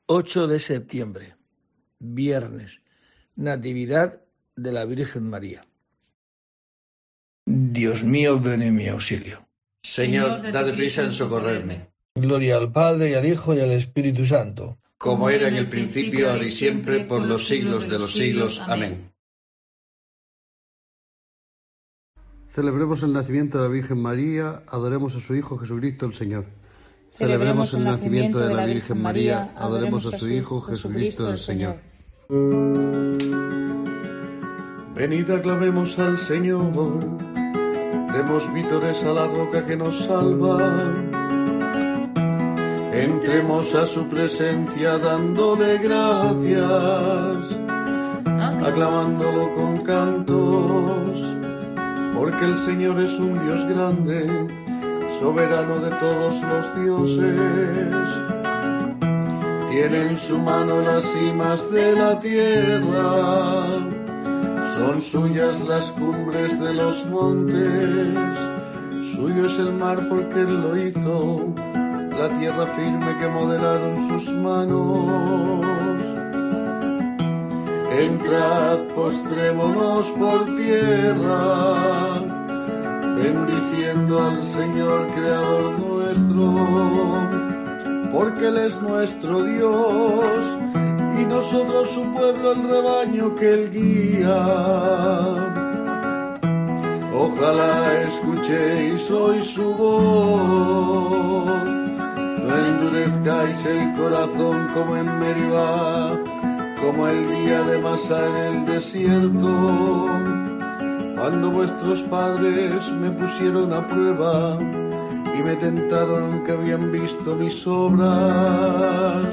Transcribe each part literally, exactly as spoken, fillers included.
ocho de septiembre, viernes, Natividad de la Virgen María. Dios mío, ven en mi auxilio. Señor, dad prisa en socorrerme. Gloria al Padre, y al Hijo, y al Espíritu Santo. Como era en el principio, ahora y siempre, por los siglos de los siglos. Amén. Celebremos el nacimiento de la Virgen María, adoremos a su Hijo Jesucristo el Señor. Celebremos el nacimiento de la Virgen María, adoremos a su Hijo Jesucristo el Señor. Venid, aclamemos al Señor, demos vítores a la roca que nos salva. Entremos a su presencia dándole gracias, aclamándolo con cantos, porque el Señor es un Dios grande, soberano de todos los dioses. Tiene en su mano las cimas de la tierra, son suyas las cumbres de los montes, suyo es el mar porque Él lo hizo, la tierra firme que modelaron sus manos. Entrad, postrémonos por tierra, bendiciendo al Señor Creador nuestro, porque Él es nuestro Dios, y nosotros su pueblo, el rebaño que Él guía. Ojalá escuchéis hoy su voz, no endurezcáis el corazón como en Meribá, como el día de Masá en el desierto, cuando vuestros padres me pusieron a prueba y me tentaron aunque habían visto mis obras.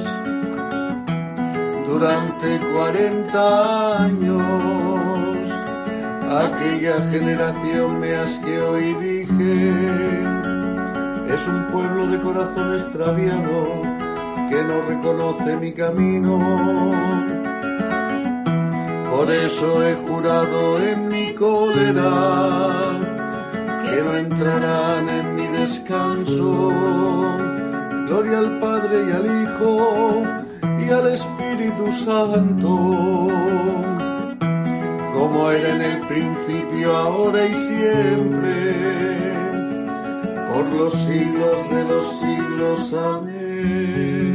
Durante cuarenta años aquella generación me asqueó y dije: es un pueblo de corazón extraviado que no reconoce mi camino. Por eso he jurado en mi cólera que no entrarán en mi descanso. Gloria al Padre y al Hijo y al Espíritu Santo, como era en el principio, ahora y siempre, por los siglos de los siglos. Amén.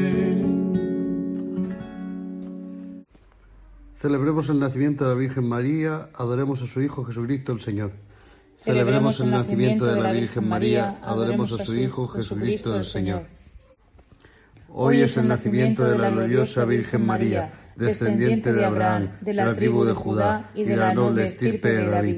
Celebremos el nacimiento de la Virgen María, adoremos a su Hijo Jesucristo el Señor. Celebremos el nacimiento de la Virgen María, adoremos a su Hijo Jesucristo el Señor. Hoy es el nacimiento de la gloriosa Virgen María, descendiente de Abraham, de la tribu de Judá y de la noble estirpe de David.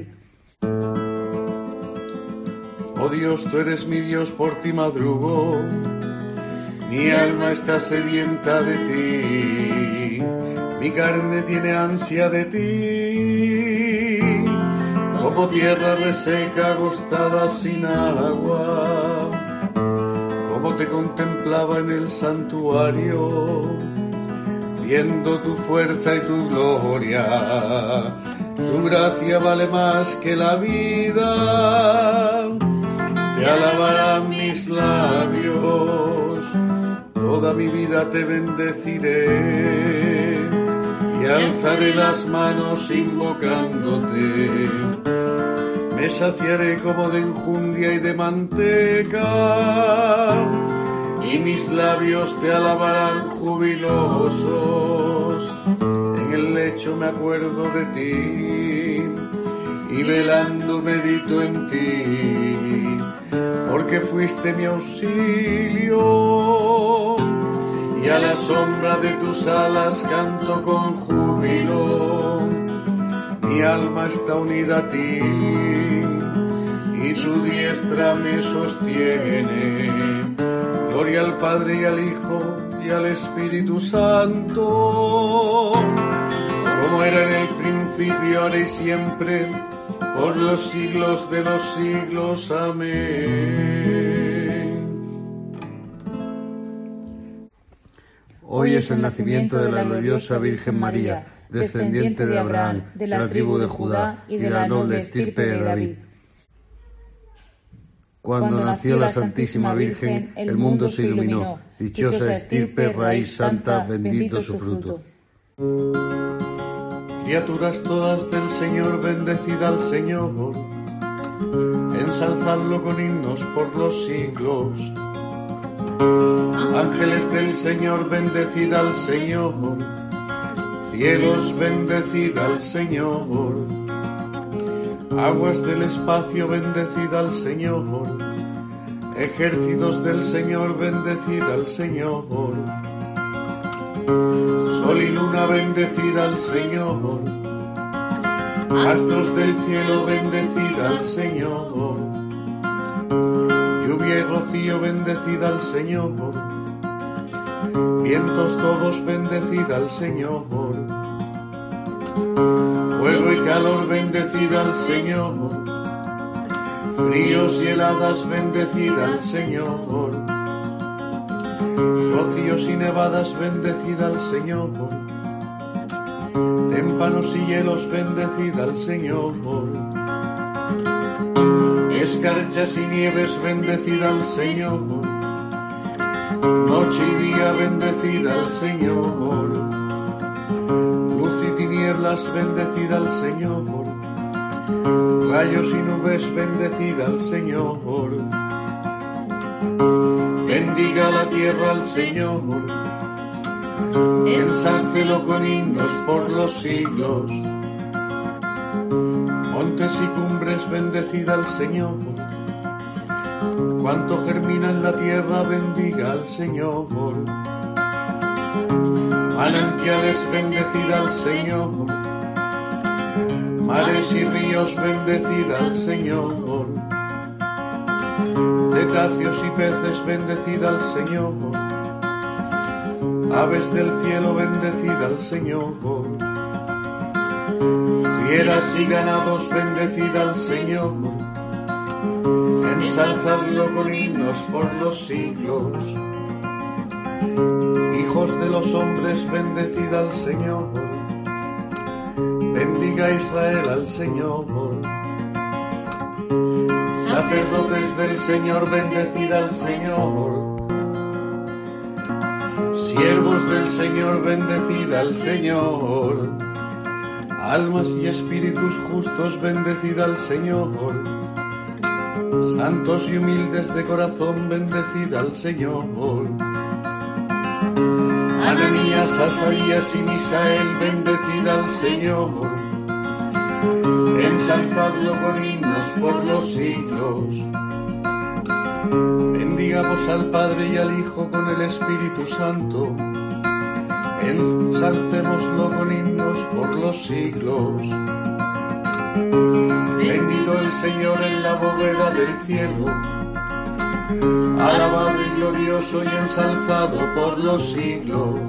Oh Dios, tú eres mi Dios, por ti madrugo, mi alma está sedienta de ti, mi carne tiene ansia de ti, como tierra reseca, agostada sin agua, como te contemplaba en el santuario, viendo tu fuerza y tu gloria, tu gracia vale más que la vida, te alabarán mis labios, toda mi vida te bendeciré, y alzaré las manos invocándote, me saciaré como de enjundia y de manteca, y mis labios te alabarán jubilosos. En el lecho me acuerdo de ti, y velando medito en ti, porque fuiste mi auxilio, y a la sombra de tus alas canto con júbilo. Mi alma está unida a ti, y tu diestra me sostiene. Gloria al Padre y al Hijo y al Espíritu Santo, como era en el principio, ahora y siempre, por los siglos de los siglos. Amén. Hoy es el nacimiento de la gloriosa Virgen María, descendiente de Abraham, de la tribu de Judá y de la noble estirpe de David. Cuando nació la Santísima Virgen, el mundo se iluminó. Dichosa estirpe, raíz santa, bendito su fruto. Criaturas todas del Señor, bendecid al Señor. Ensalzadlo con himnos por los siglos. Ángeles del Señor, bendecid al Señor. Cielos, bendecid al Señor. Aguas del espacio, bendecid al Señor. Ejércitos del Señor, bendecid al Señor. Sol y luna, bendecid al Señor. Astros del cielo, bendecid al Señor. Lluvia y rocío, bendecid al Señor. Vientos todos, bendecid al Señor. Fuego y calor, bendecid al Señor. Fríos y heladas, bendecid al Señor. Rocíos y nevadas, bendecid al Señor. Témpanos y hielos, bendecid al Señor. Escarchas y nieves, bendecid al Señor. Noche y día, bendecid al Señor. Luz y tinieblas, bendecid al Señor. Rayos y nubes, bendecid al Señor. Bendiga la tierra al Señor. Ensálcelo con himnos por los siglos. Montes y cumbres, bendecid al Señor. Cuanto germina en la tierra, bendiga al Señor. Manantiales, bendecid al Señor. Mares y ríos, bendecid al Señor. Cetáceos y peces, bendecid al Señor. Aves del cielo, bendecid al Señor. Fieras y ganados, bendecid al Señor. Ensalzadlo con himnos por los siglos. Hijos de los hombres, bendecid al Señor. Bendiga Israel al Señor. Sacerdotes del Señor, bendecid al Señor. Siervos del Señor, bendecid al Señor. Almas y espíritus justos, bendecid al Señor. Santos y humildes de corazón, bendecid al Señor. Ananías, Azarías y Misael, bendecid al Señor. Ensalzadlo con himnos por los siglos. Bendigamos al Padre y al Hijo con el Espíritu Santo. Ensalcémoslo con himnos por los siglos. Bendito el Señor en la bóveda del cielo. Alabado y glorioso y ensalzado por los siglos.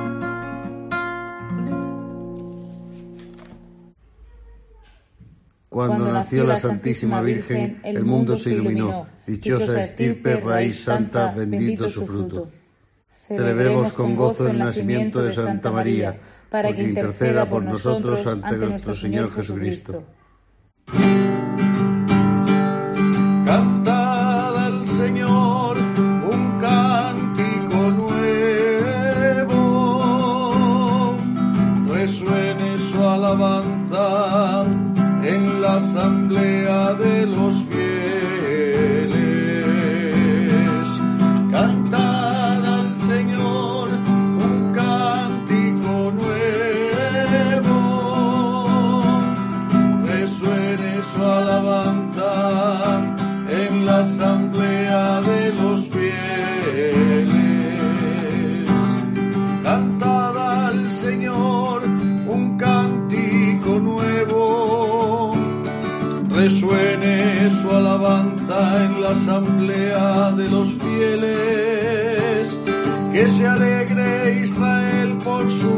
Cuando nació la Santísima Virgen, el mundo se iluminó. Dichosa estirpe, raíz santa, bendito su fruto. Celebremos con gozo el nacimiento de Santa María, para que interceda por nosotros ante nuestro Señor Jesucristo. Cantad al Señor un cántico nuevo, resuene su alabanza en la asamblea de los fieles. Cantad al Señor un cántico nuevo, resuene su alabanza en la asamblea de los fieles. Cantad al Señor un cántico nuevo, resuene su alabanza en la asamblea de los fieles. Que se alegre Israel por su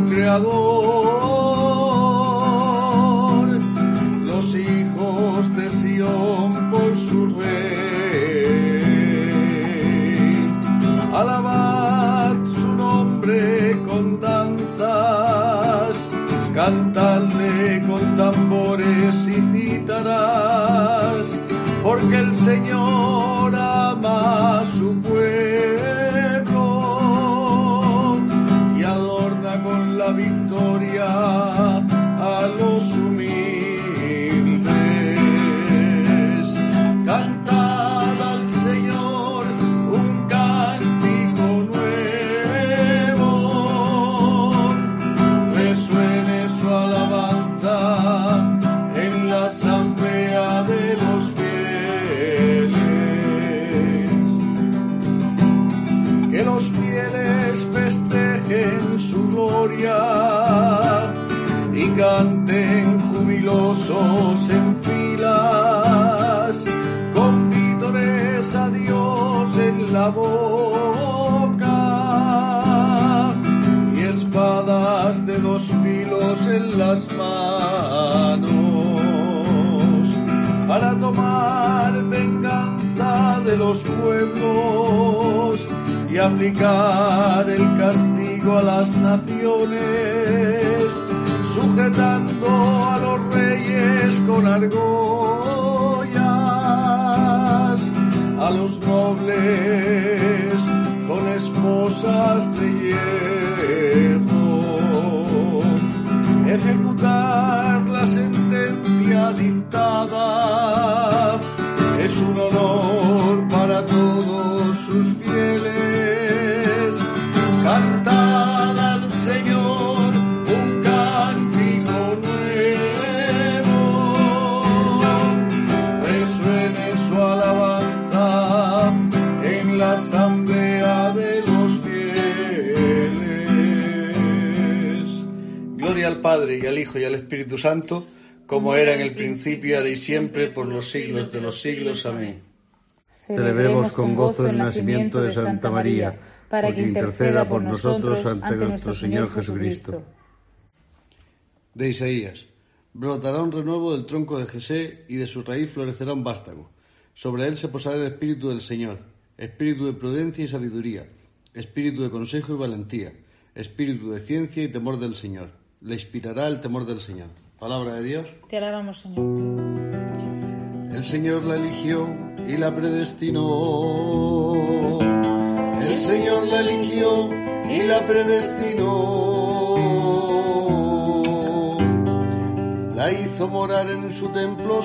Creador, los hijos de Sión por su Rey. Alabad su nombre con danzas, cantadle con tambores y cítaras, porque el Señor todos en filas, con vítores a Dios en la boca y espadas de dos filos en las manos, para tomar venganza de los pueblos y aplicar el castigo a las naciones, sujetando a los reyes con argollas, a los nobles con esposas de hierro, ejecutar la sentencia dictada es un honor para todos sus fieles. Cantad al Señor un cántico nuevo, resuene su alabanza en la asamblea de los fieles. Gloria al Padre y al Hijo y al Espíritu Santo, como era en el principio, ahora y siempre, por los siglos de los siglos. Amén. Celebremos con gozo el nacimiento de Santa María, para que interceda por nosotros ante nuestro Señor Jesucristo. De Isaías. Brotará un renuevo del tronco de Jesé, y de su raíz florecerá un vástago. Sobre él se posará el Espíritu del Señor, espíritu de prudencia y sabiduría, espíritu de consejo y valentía, espíritu de ciencia y temor del Señor. Le inspirará el temor del Señor. Palabra de Dios. Te alabamos, Señor. El Señor la eligió y la predestinó. El Señor la eligió y la predestinó. La hizo morar en su templo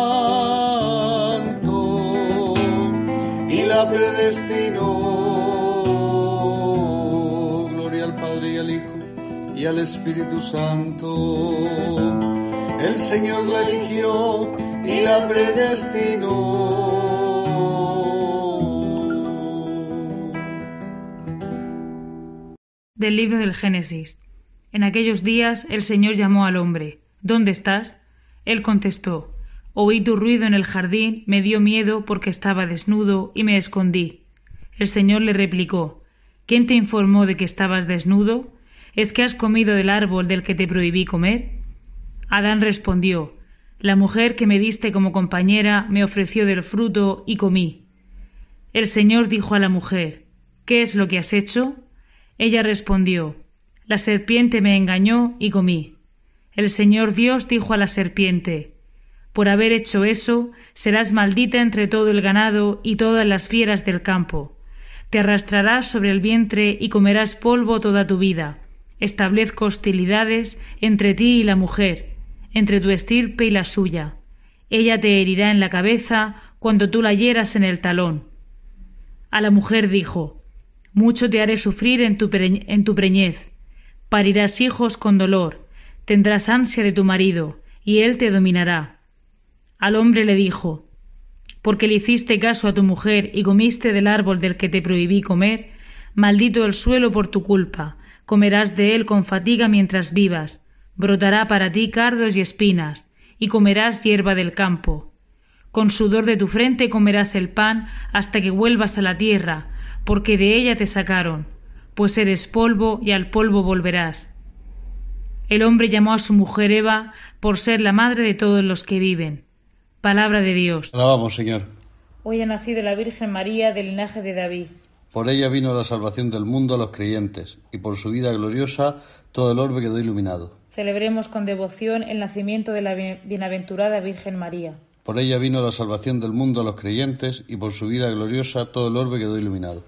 santo y la predestinó. Gloria al Padre y al Hijo y al Espíritu Santo. El Señor la eligió y la predestinó. Del libro del Génesis. En aquellos días el Señor llamó al hombre. ¿Dónde estás? Él contestó: oí tu ruido en el jardín, me dio miedo porque estaba desnudo y me escondí. El Señor le replicó: ¿quién te informó de que estabas desnudo? ¿Es que has comido del árbol del que te prohibí comer? Adán respondió: la mujer que me diste como compañera me ofreció del fruto y comí. El Señor dijo a la mujer: ¿qué es lo que has hecho? Ella respondió: la serpiente me engañó y comí. El Señor Dios dijo a la serpiente: por haber hecho eso, serás maldita entre todo el ganado y todas las fieras del campo. Te arrastrarás sobre el vientre y comerás polvo toda tu vida. Establezco hostilidades entre ti y la mujer, entre tu estirpe y la suya. Ella te herirá en la cabeza cuando tú la hieras en el talón. A la mujer dijo: mucho te haré sufrir en tu, pre- en tu preñez. Parirás hijos con dolor, tendrás ansia de tu marido, y él te dominará. Al hombre le dijo: porque le hiciste caso a tu mujer y comiste del árbol del que te prohibí comer, maldito el suelo por tu culpa, comerás de él con fatiga mientras vivas, brotará para ti cardos y espinas, y comerás hierba del campo. Con sudor de tu frente comerás el pan hasta que vuelvas a la tierra, porque de ella te sacaron, pues eres polvo y al polvo volverás. El hombre llamó a su mujer Eva por ser la madre de todos los que viven. Palabra de Dios. Alabamos, Señor. Hoy ha nacido la Virgen María del linaje de David. Por ella vino la salvación del mundo a los creyentes, y por su vida gloriosa todo el orbe quedó iluminado. Celebremos con devoción el nacimiento de la bienaventurada Virgen María. Por ella vino la salvación del mundo a los creyentes, y por su vida gloriosa todo el orbe quedó iluminado.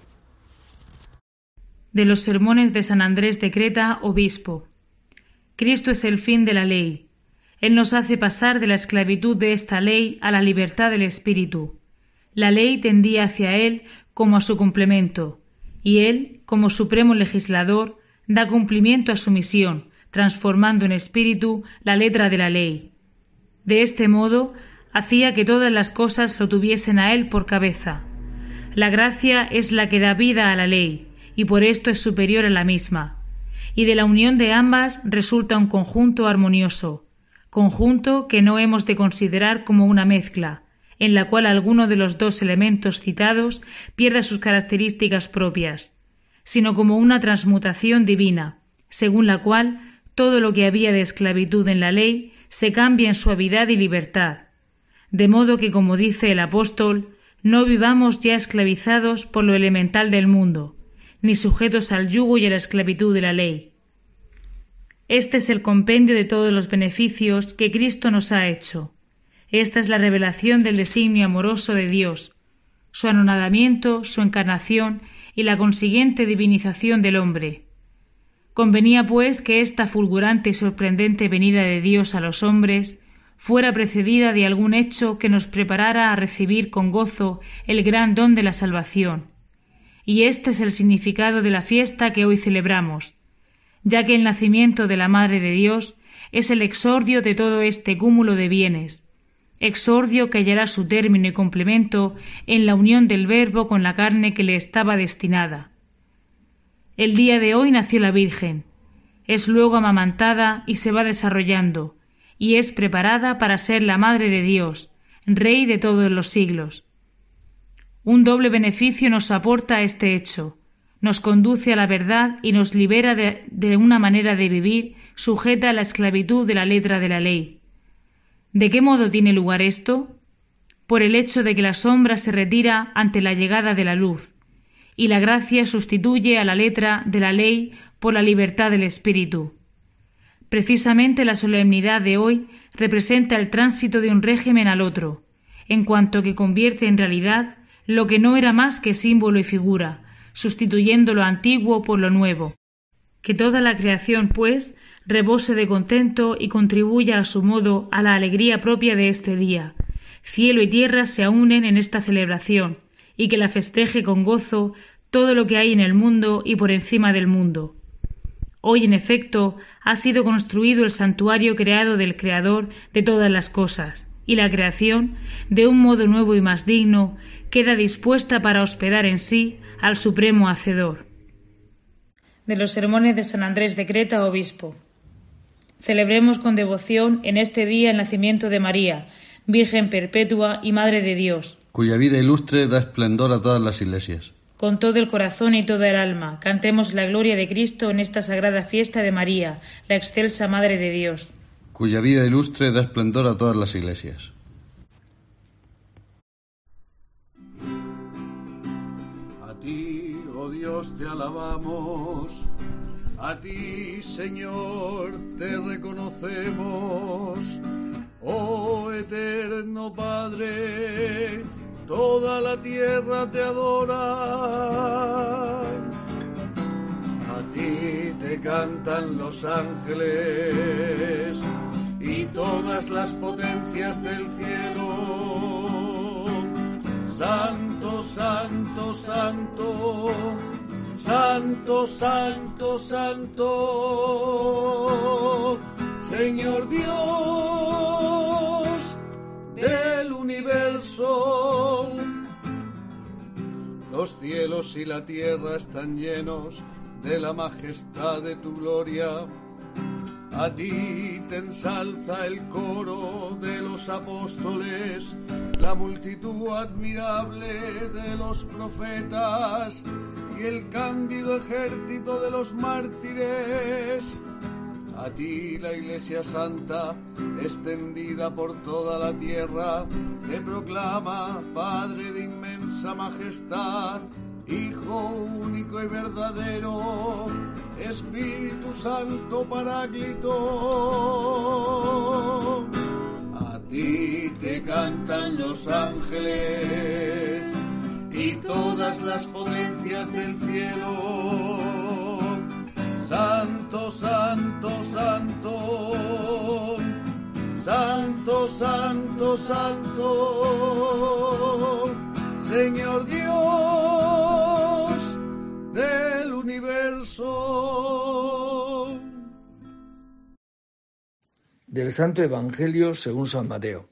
De los sermones de San Andrés de Creta, obispo. Cristo es el fin de la ley. Él nos hace pasar de la esclavitud de esta ley a la libertad del Espíritu. La ley tendía hacia Él como a su complemento, y Él, como supremo legislador, da cumplimiento a su misión, transformando en espíritu la letra de la ley. De este modo, hacía que todas las cosas lo tuviesen a Él por cabeza. La gracia es la que da vida a la ley, y por esto es superior a la misma, y de la unión de ambas resulta un conjunto armonioso. conjunto que no hemos de considerar como una mezcla, en la cual alguno de los dos elementos citados pierda sus características propias, sino como una transmutación divina, según la cual todo lo que había de esclavitud en la ley se cambia en suavidad y libertad, de modo que, como dice el apóstol, no vivamos ya esclavizados por lo elemental del mundo, ni sujetos al yugo y a la esclavitud de la ley. Este es el compendio de todos los beneficios que Cristo nos ha hecho. Esta es la revelación del designio amoroso de Dios, su anonadamiento, su encarnación y la consiguiente divinización del hombre. Convenía, pues, que esta fulgurante y sorprendente venida de Dios a los hombres fuera precedida de algún hecho que nos preparara a recibir con gozo el gran don de la salvación. Y este es el significado de la fiesta que hoy celebramos, ya que el nacimiento de la Madre de Dios es el exordio de todo este cúmulo de bienes, exordio que hallará su término y complemento en la unión del Verbo con la carne que le estaba destinada. El día de hoy nació la Virgen, es luego amamantada y se va desarrollando, y es preparada para ser la Madre de Dios, Rey de todos los siglos. Un doble beneficio nos aporta este hecho, nos conduce a la verdad y nos libera de, de una manera de vivir sujeta a la esclavitud de la letra de la ley. ¿De qué modo tiene lugar esto? Por el hecho de que la sombra se retira ante la llegada de la luz, y la gracia sustituye a la letra de la ley por la libertad del espíritu. Precisamente la solemnidad de hoy representa el tránsito de un régimen al otro, en cuanto que convierte en realidad lo que no era más que símbolo y figura, sustituyendo lo antiguo por lo nuevo. Que toda la creación, pues, rebose de contento y contribuya a su modo a la alegría propia de este día. Cielo y tierra se unen en esta celebración, y que la festeje con gozo todo lo que hay en el mundo y por encima del mundo. Hoy, en efecto, ha sido construido el santuario creado del Creador de todas las cosas, y la creación, de un modo nuevo y más digno, queda dispuesta para hospedar en sí al Supremo Hacedor. De los sermones de San Andrés de Creta, obispo. Celebremos con devoción en este día el nacimiento de María, Virgen perpetua y Madre de Dios, cuya vida ilustre da esplendor a todas las iglesias. Con todo el corazón y toda el alma, cantemos la gloria de Cristo en esta sagrada fiesta de María, la excelsa Madre de Dios, cuya vida ilustre da esplendor a todas las iglesias. A ti, oh Dios, te alabamos, a ti, Señor, te reconocemos, oh eterno Padre, toda la tierra te adora. A ti te cantan los ángeles y todas las potencias del cielo. Santo, santo, santo, santo, santo, santo, Señor Dios del universo. Los cielos y la tierra están llenos de la majestad de tu gloria. A ti te ensalza el coro de los apóstoles, la multitud admirable de los profetas y el cándido ejército de los mártires. A ti la Iglesia Santa, extendida por toda la tierra, te proclama Padre de inmensa majestad, Hijo único y verdadero, Espíritu Santo Paráclito. A ti te cantan los ángeles y todas las potencias del cielo. Santo, santo, santo, santo, santo, santo, Señor Dios del universo. Del Santo Evangelio según San Mateo.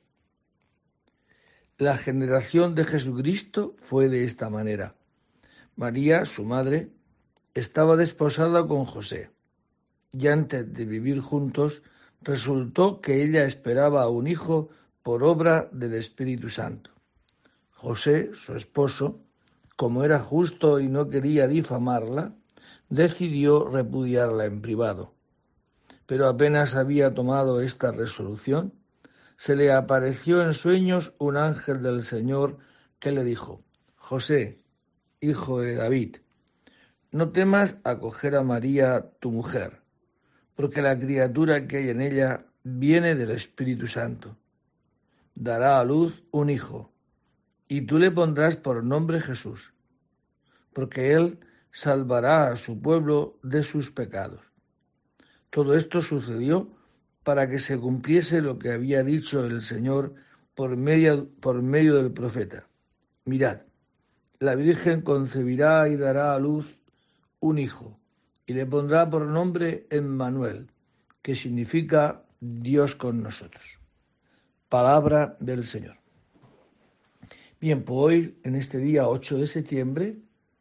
La generación de Jesucristo fue de esta manera. María, su madre, estaba desposada con José, y antes de vivir juntos resultó que ella esperaba a un hijo por obra del Espíritu Santo. José, su esposo, como era justo y no quería difamarla, decidió repudiarla en privado. Pero apenas había tomado esta resolución, se le apareció en sueños un ángel del Señor que le dijo: José, hijo de David, no temas acoger a María tu mujer, porque la criatura que hay en ella viene del Espíritu Santo. Dará a luz un hijo, y tú le pondrás por nombre Jesús, porque él salvará a su pueblo de sus pecados. Todo esto sucedió para que se cumpliese lo que había dicho el Señor por medio, por medio del profeta. Mirad, la Virgen concebirá y dará a luz un hijo, y le pondrá por nombre Emmanuel, que significa Dios con nosotros. Palabra del Señor. Bien, pues hoy, en este día ocho de septiembre,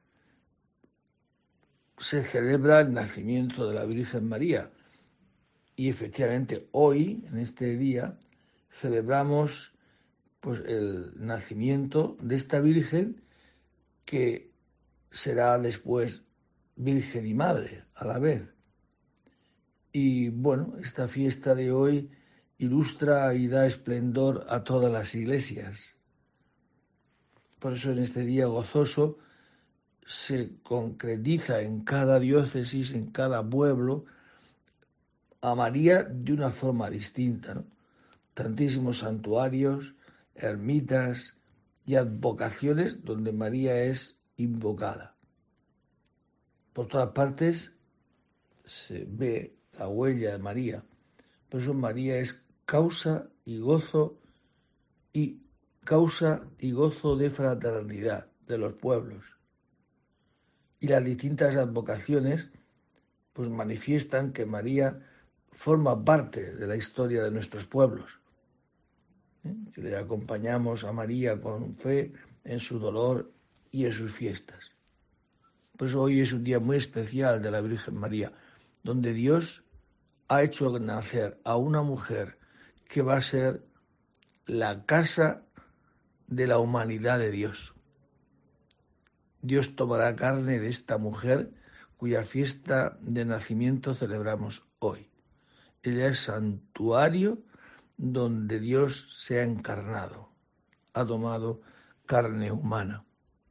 se celebra el nacimiento de la Virgen María. Y efectivamente hoy, en este día, celebramos pues, el nacimiento de esta Virgen, que será después Virgen y Madre a la vez. Y bueno, esta fiesta de hoy ilustra y da esplendor a todas las iglesias. Por eso en este día gozoso se concretiza en cada diócesis, en cada pueblo, a María de una forma distinta, ¿no? Tantísimos santuarios, ermitas y advocaciones donde María es invocada. Por todas partes se ve la huella de María. Por eso María es causa y gozo y causa y gozo de fraternidad de los pueblos. Y las distintas advocaciones pues manifiestan que María forma parte de la historia de nuestros pueblos. ¿Eh? Que le acompañamos a María con fe en su dolor y en sus fiestas. Por eso hoy es un día muy especial de la Virgen María, donde Dios ha hecho nacer a una mujer que va a ser la casa de la humanidad de Dios. Dios tomará carne de esta mujer cuya fiesta de nacimiento celebramos hoy. Ella es santuario donde Dios se ha encarnado, ha tomado carne humana.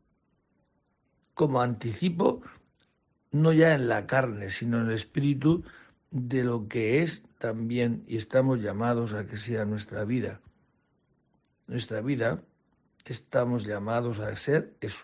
Como anticipo, no ya en la carne, sino en el espíritu de lo que es también y estamos llamados a que sea nuestra vida. Nuestra vida estamos llamados a ser eso.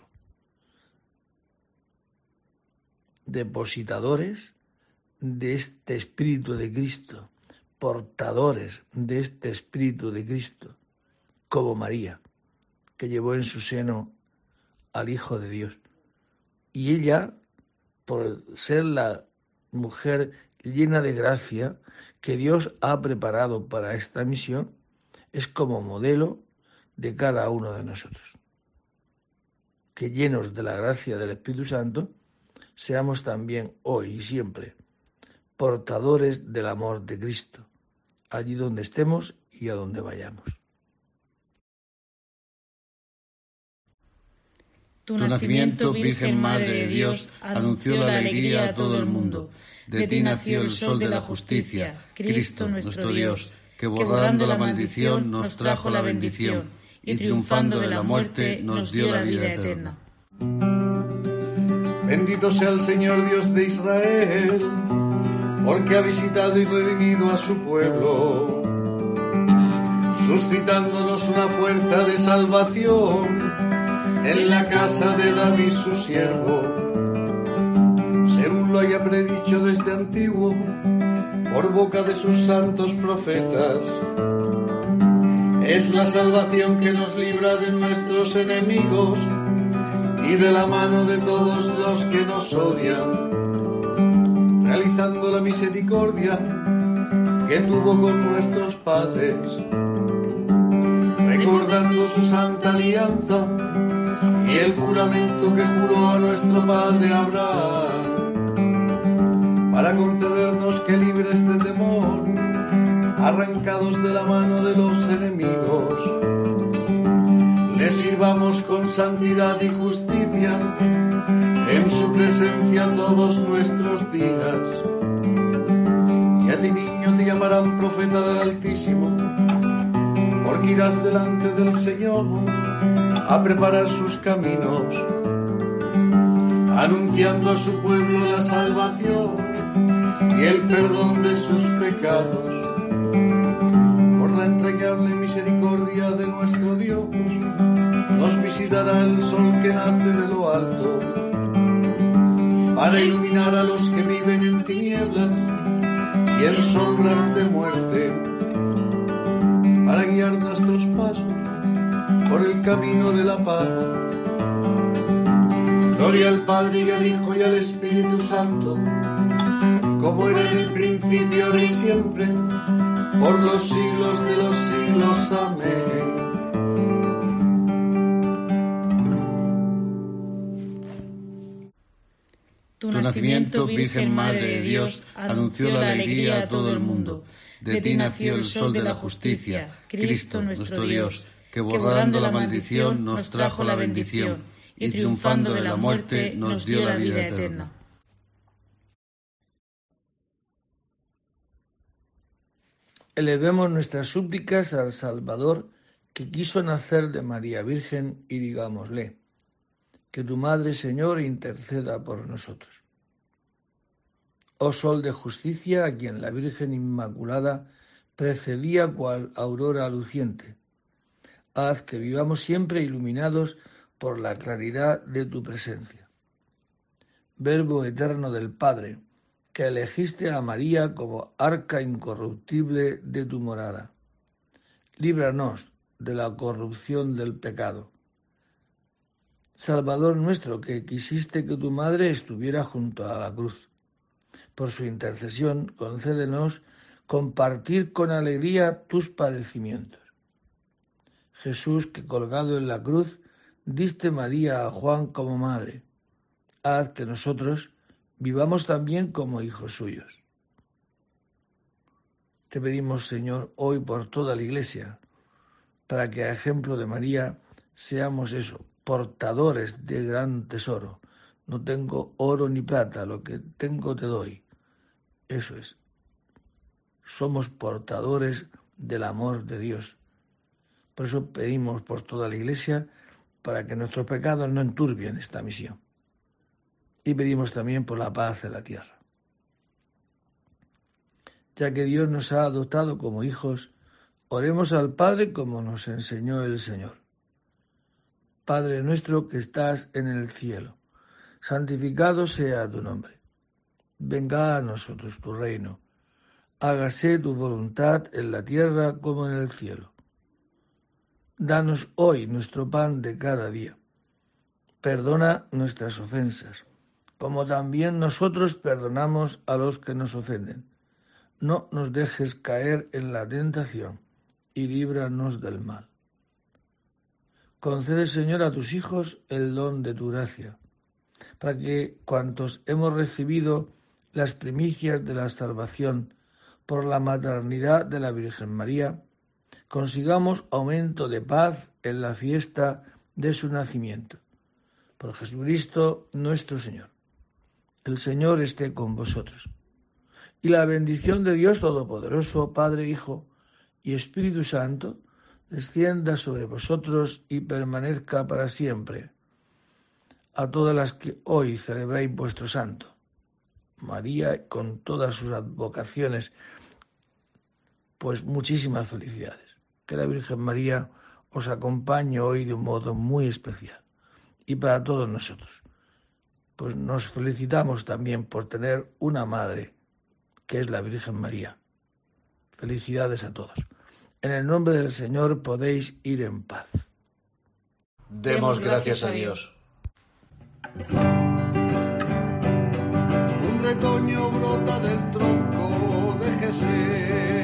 Depositadores de este Espíritu de Cristo, portadores de este Espíritu de Cristo, como María, que llevó en su seno al Hijo de Dios. Y ella, por ser la mujer llena de gracia que Dios ha preparado para esta misión, es como modelo de cada uno de nosotros. Que llenos de la gracia del Espíritu Santo, seamos también hoy y siempre portadores del amor de Cristo, allí donde estemos y a donde vayamos. Tu nacimiento, Virgen Madre de Dios, anunció la alegría a todo el mundo. De ti nació el sol de la justicia, Cristo nuestro Dios, que borrando la maldición nos trajo la bendición, y triunfando de la muerte nos dio la vida eterna. Bendito sea el Señor Dios de Israel, porque ha visitado y redimido a su pueblo, suscitándonos una fuerza de salvación en la casa de David su siervo, según lo haya predicho desde antiguo, por boca de sus santos profetas. Es la salvación que nos libra de nuestros enemigos y de la mano de todos los que nos odian, realizando la misericordia que tuvo con nuestros padres, recordando su santa alianza y el juramento que juró a nuestro padre Abraham, para concedernos que libres de temor arrancados de la mano de los enemigos, le sirvamos con santidad y justicia en su presencia todos nuestros días. Y a ti, niño, te llamarán profeta del Altísimo, porque irás delante del Señor a preparar sus caminos, anunciando a su pueblo la salvación y el perdón de sus pecados. Por la entrañable misericordia de nuestro Dios, nos visitará el sol que nace de lo alto, para iluminar a los que viven en tinieblas y en sombras de muerte, para guiar nuestros pasos por el camino de la paz. Gloria al Padre y al Hijo y al Espíritu Santo, como era en el principio, ahora y siempre, por los siglos de los siglos. Amén. Tu nacimiento, Virgen Madre de Dios, anunció la alegría a todo el mundo. De ti nació el sol de la justicia, Cristo nuestro Dios, que borrando la maldición nos trajo la bendición, y triunfando de la muerte nos dio la vida eterna. Elevemos nuestras súplicas al Salvador que quiso nacer de María Virgen y digámosle: que tu Madre, Señor, interceda por nosotros. Oh Sol de justicia, a quien la Virgen Inmaculada precedía cual aurora luciente, haz que vivamos siempre iluminados por la claridad de tu presencia. Verbo eterno del Padre, que elegiste a María como arca incorruptible de tu morada. Líbranos de la corrupción del pecado. Salvador nuestro, que quisiste que tu Madre estuviera junto a la cruz. Por su intercesión, concédenos compartir con alegría tus padecimientos. Jesús, que colgado en la cruz, diste María a Juan como madre. Haz que nosotros vivamos también como hijos suyos. Te pedimos, Señor, hoy por toda la Iglesia, para que a ejemplo de María seamos eso, portadores de gran tesoro. No tengo oro ni plata, lo que tengo te doy. Eso es. Somos portadores del amor de Dios. Por eso pedimos por toda la Iglesia para que nuestros pecados no enturbien esta misión. Y pedimos también por la paz en la tierra. Ya que Dios nos ha adoptado como hijos, oremos al Padre como nos enseñó el Señor. Padre nuestro que estás en el cielo, santificado sea tu nombre. Venga a nosotros tu reino. Hágase tu voluntad en la tierra como en el cielo. Danos hoy nuestro pan de cada día. Perdona nuestras ofensas, como también nosotros perdonamos a los que nos ofenden. No nos dejes caer en la tentación y líbranos del mal. Concede, Señor, a tus hijos el don de tu gracia, para que cuantos hemos recibido las primicias de la salvación por la maternidad de la Virgen María, consigamos aumento de paz en la fiesta de su nacimiento. Por Jesucristo nuestro Señor. El Señor esté con vosotros. Y la bendición de Dios Todopoderoso, Padre, Hijo y Espíritu Santo, descienda sobre vosotros y permanezca para siempre. A todas las que hoy celebráis vuestro santo, María con todas sus advocaciones, pues muchísimas felicidades. Que la Virgen María os acompañe hoy de un modo muy especial. Y para todos nosotros, pues nos felicitamos también por tener una madre, que es la Virgen María. Felicidades a todos. En el nombre del Señor podéis ir en paz. Demos gracias a Dios. Un retoño brota del tronco de Jesús.